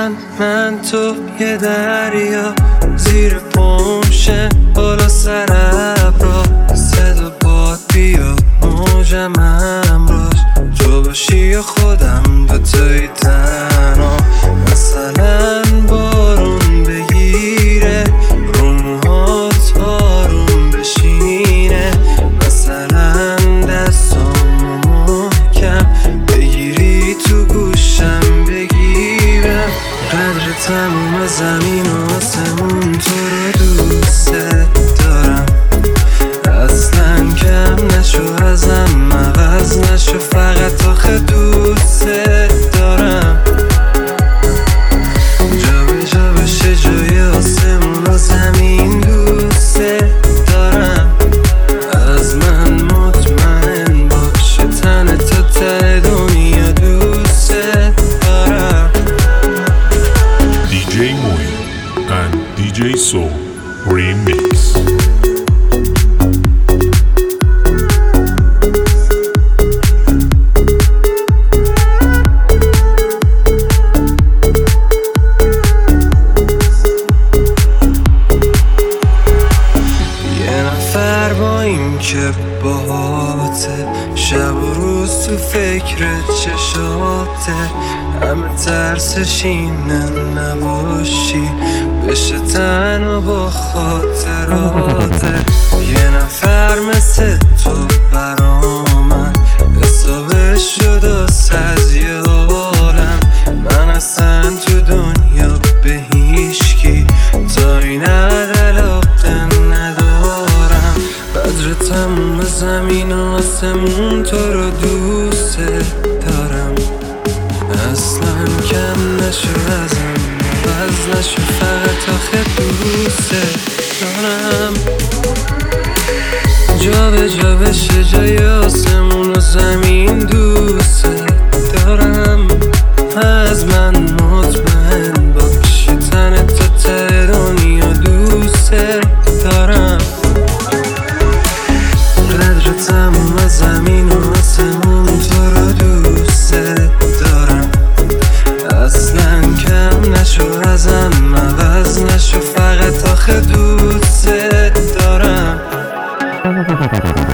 من تو یه دریا، زیر پمشه بالا سر ابرا، صدا باد بیا موجم همراش، تو باشی یا خودم دوتایی تنها. مثلا بارون بگیره رو موهات آروم بشینه، مثلا دستامو محکم بگیری تو گوشم بگیرم. قدر تموم زمین و آسمون تو رو دوست دارم، اصلا کم نشو ازم عوض نشو، فقط آخه دوست دارم. جا به جا بشه جای آسمون و زمین دوست دارم، از من مطمئن باشه تن تا ته دنیا دوست دارم. DJ Moin and DJ Soul Remix. با این که باهاته، شب و روز تو فکر چشاته، همه ترسش اینه نباشی بشه تنها با خاطراته. یه نفر مثل تو برامن حسابش شد از یه عالم، من اصلا تو دنیا به هیچکی تا این علاقه ندارم. قدر تموم زمین و آسمون تو رو دوست دارم، اصلا کم نشو ازم عوض نشو، فقط آخه دوست دارم. جا به جا بشه جای آسمون و زمین دوست دارم، از من مطمئن باشه تن تا ته دنیا دوست دارم. قدر تموم زمین و آسمون تو رو دوست دارم، اصلا کم نشو ازم عوض نشو، فقط آخه دوست دارم.